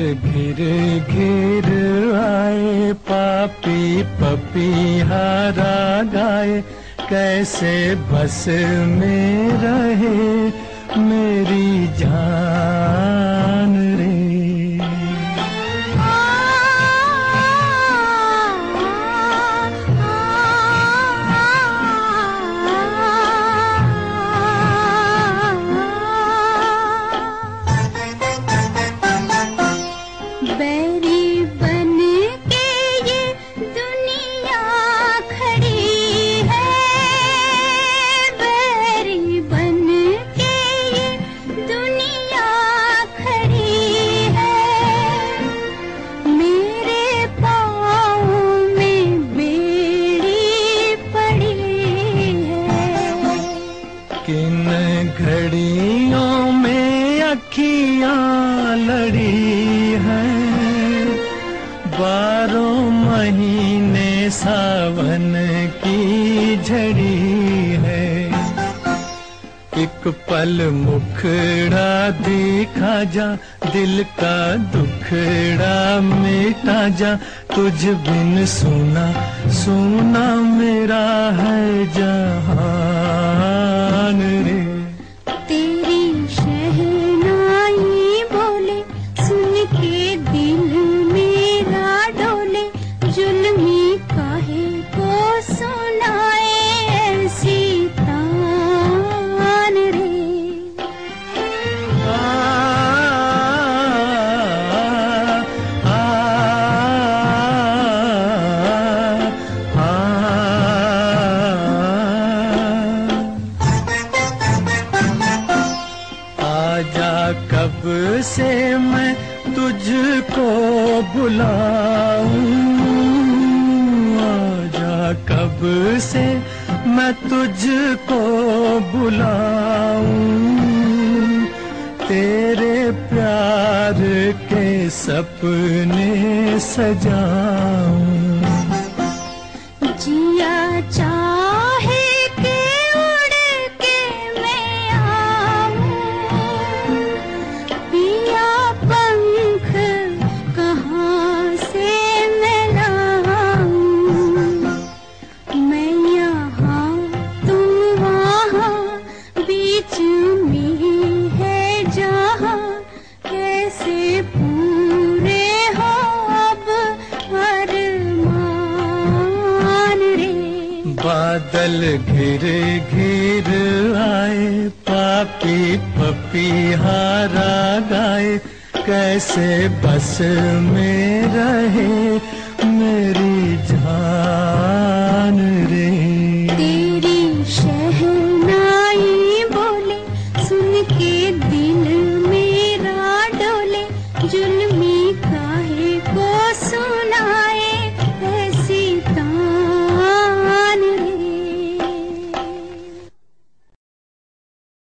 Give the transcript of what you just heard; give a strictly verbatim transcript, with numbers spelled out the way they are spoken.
घिर घिर आए, पापी पपीहारा गाए, कैसे बस में रहे मेरी जान रे। बैरी बन के ये दुनिया खड़ी है, बैरी बन के ये दुनिया खड़ी है, मेरे पाँव में बेड़ी पड़ी है। किन घड़ियों में अखियाँ लड़ी हैं, बारह महीने सावन की झड़ी है। एक पल मुखड़ा दिखा जा, दिल का दुखड़ा मिटा जा, तुझ बिन सुना सुना मेरा है जहान रे। तेरी शहनाई बोले सुन के दिल मेरा डोले, जुल्मी काहे को सुनाए ऐसी तान रे। आ, आ, आ, आजा कब से मैं तुझको बुलाऊं, आजा कब से मैं तुझको बुलाऊं, तेरे प्यार के सपने सजाऊं। जिया चाहे के उड़ के मैं आऊं, पिया पंख कहाँ से मैं लाऊं, मैं यहाँ तुम वहाँ बीच में है जहाँ, कैसे पूरे हो अब अरमान रे। बादल घिर घिर आए, पापी पपीहारा गाए, कैसे बस में रहे मेरी जान रे।